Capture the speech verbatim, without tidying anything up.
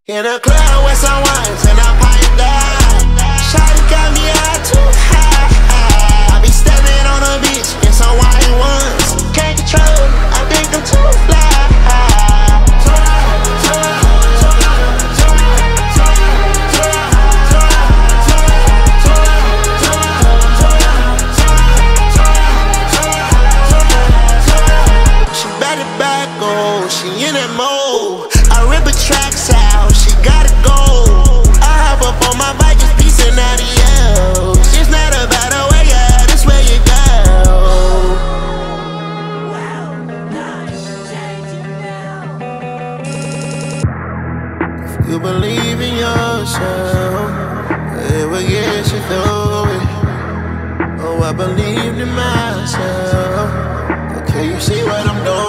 In a club with some wines and I'm piped down. Shawty got me out too high. I be stepping on the beach in some white ones. Can't control it, I think I'm too fly. She better back on, she in that mode. I rip her tracks out, she gotta go. I hop up on my bike, just piecing out the L's. It's not about a way, yeah, this way you go. If you believe in yourself, it will get you through it. Oh, I believed in myself. Okay, you see what I'm doing?